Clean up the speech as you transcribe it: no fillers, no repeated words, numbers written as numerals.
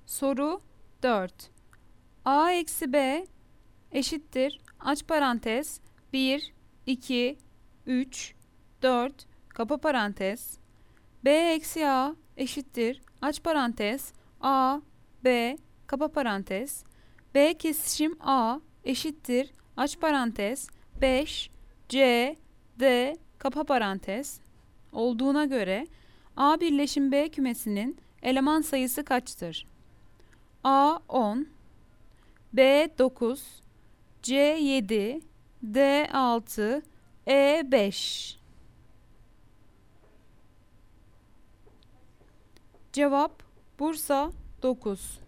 Soru 4. A eksi B eşittir. Aç parantez 1, 2, 3, 4 kapa parantez. B eksi A eşittir. Aç parantez A, B kapa parantez. B kesişim A eşittir. Aç parantez 5, C, D kapa parantez olduğuna göre A birleşim B kümesinin eleman sayısı kaçtır? A 10, B 9, C 7, D 6, E 5. Cevap Bursa 9.